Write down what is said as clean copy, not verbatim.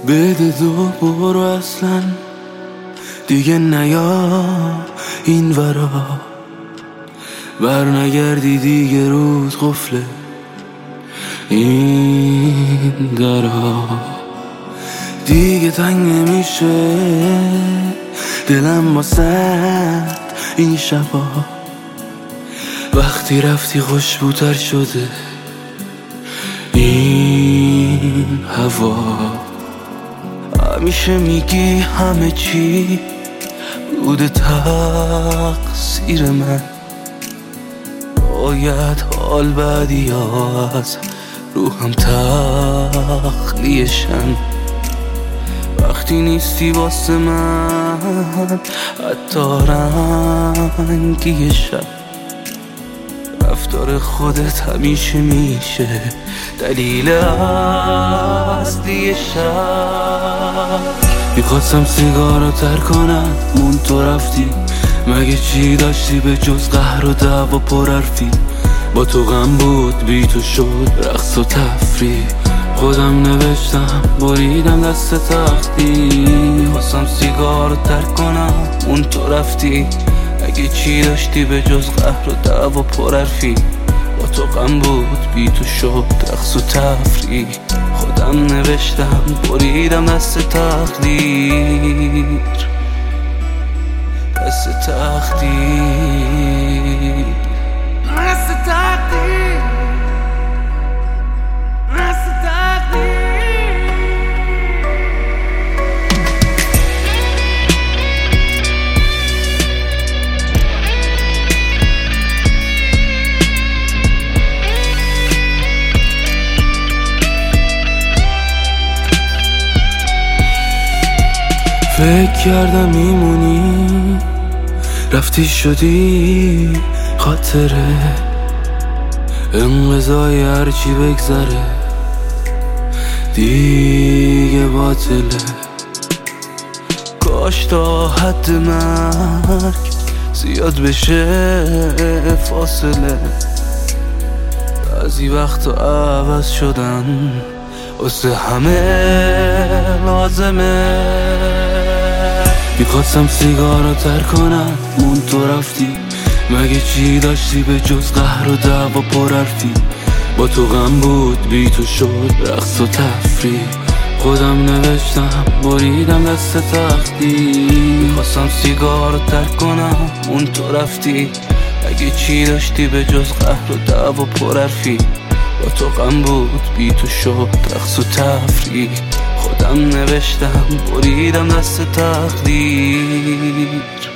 بده دو برو اصلا دیگه نیا این ورا، بر نگردی دیگه روز قفله این درا. دیگه تنگ نمیشه دلم واسد این شبا، وقتی رفتی خوشبوتر شده این هوا. همیشه میگی همه چی بوده تقصیر من، باید حال بعدی ها از روحم تخلیه‌شن. وقتی نیستی واسه من حتی رنگی شب، رفتار خودت همیشه میشه دلیل اصلی شب. میخواستم سیگارو تر کنم مون تو رفتی، مگه چی داشتی به جز قهر و دعوا پر حرفی؟ با تو غم بود بی تو شد رقص و تفریح، خودم نوشتم بریدم دست تختی. میخواستم سیگارو تر کنم اون تو رفتی، اگه چی داشتی به جز قهر و دعوا پر حرفی؟ با تو غم بود بی تو شد رقص و تفریح، خودم نوشتم بریدم دست تقدیر، دست تقدیر، دست تقدیر، دست تقدیر. فکر کردم میمونی رفتی شدی خاطره، انقضای هرچی بگذره دیگه باطله. کاش تا حد مرگ زیاد بشه فاصله، بعضی وقتا عوض شدن واسه همه لازمه. میخواستم سیگارو تر کنم مون تو رفتی، مگه چی داشتی به جز قهر و دعوا پر حرفی؟ با تو غم بود بی تو شد رقص و تفریح، خودم نوشتم بریدم دست تختی. میخواستم سیگارو تر کنم اون تو رفتی، اگه چی داشتی به جز قهر و دعوا پر حرفی؟ با تو غم بود بی تو شد رقص و تفریح، خودم نوشتم بریدم دست تقدیر.